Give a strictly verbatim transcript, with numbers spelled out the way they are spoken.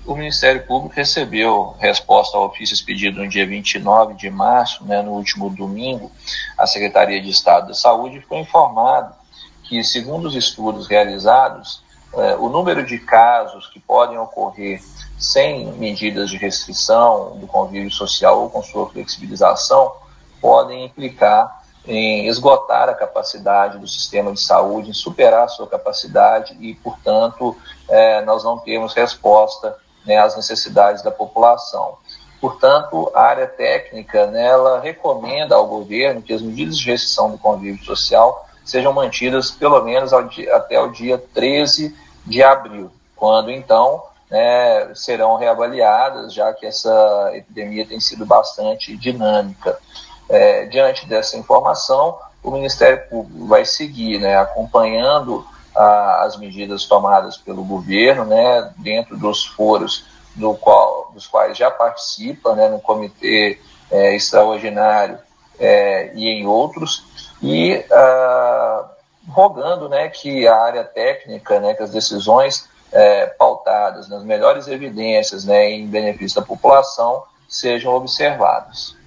O Ministério Público recebeu resposta ao ofício expedido no dia vinte e nove de março, né, no último domingo, à Secretaria de Estado da Saúde, foi informado que, segundo os estudos realizados, eh, o número de casos que podem ocorrer sem medidas de restrição do convívio social ou com sua flexibilização podem implicar em esgotar a capacidade do sistema de saúde, em superar a sua capacidade e, portanto, eh, nós não temos resposta, né, às necessidades da população. Portanto, a área técnica, né, ela recomenda ao governo que as medidas de restrição do convívio social sejam mantidas pelo menos ao dia, até o dia treze de abril, quando então, né, serão reavaliadas, já que essa epidemia tem sido bastante dinâmica. É, diante dessa informação, o Ministério Público vai seguir, né, acompanhando a, as medidas tomadas pelo governo, né, dentro dos foros do qual, dos quais já participa, né, no Comitê é, Extraordinário é, e em outros, e ah, rogando, né, que a área técnica, né, que as decisões é, pautadas nas melhores evidências, né, em benefício da população sejam observadas.